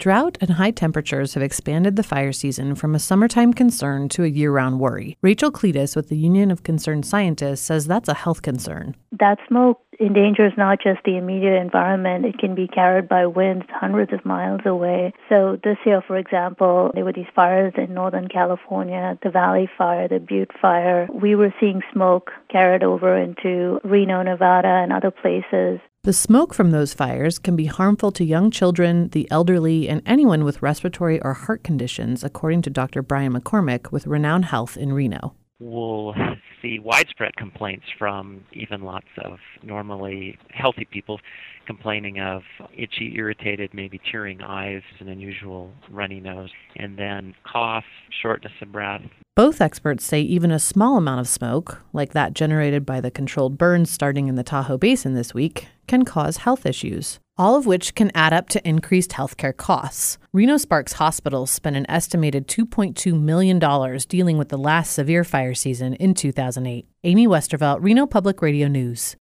Drought and high temperatures have expanded the fire season from a summertime concern to a year-round worry. Rachel Cletus with the Union of Concerned Scientists says that's a health concern. That smoke endangers not just the immediate environment, it can be carried by winds hundreds of miles away. So this year, for example, there were these fires in Northern California, the Valley Fire, the Butte Fire. We were seeing smoke carried over into Reno, Nevada, and other places. The smoke from those fires can be harmful to young children, the elderly, and anyone with respiratory or heart conditions, according to Dr. Brian McCormick with Renown Health in Reno. We'll see widespread complaints from even lots of normally healthy people complaining of itchy, irritated, maybe tearing eyes, an unusual runny nose, and then cough, shortness of breath. Both experts say even a small amount of smoke, like that generated by the controlled burns starting in the Tahoe Basin this week, can cause health issues, all of which can add up to increased healthcare costs. Reno Sparks Hospital spent an estimated $2.2 million dealing with the last severe fire season in 2008. Amy Westervelt, Reno Public Radio News.